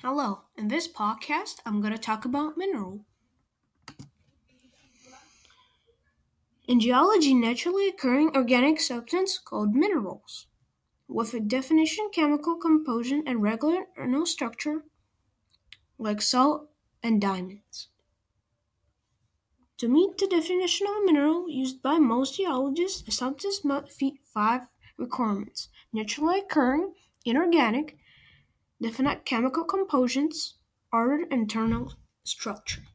Hello, in this podcast, I'm going to talk about mineral. In geology, naturally occurring organic substance called minerals, with a definition, chemical composition, and regular internal structure like salt and diamonds. To meet the definition of a mineral used by most geologists, a substance must meet five requirements: naturally occurring, inorganic, definite chemical compositions, ordered internal structure.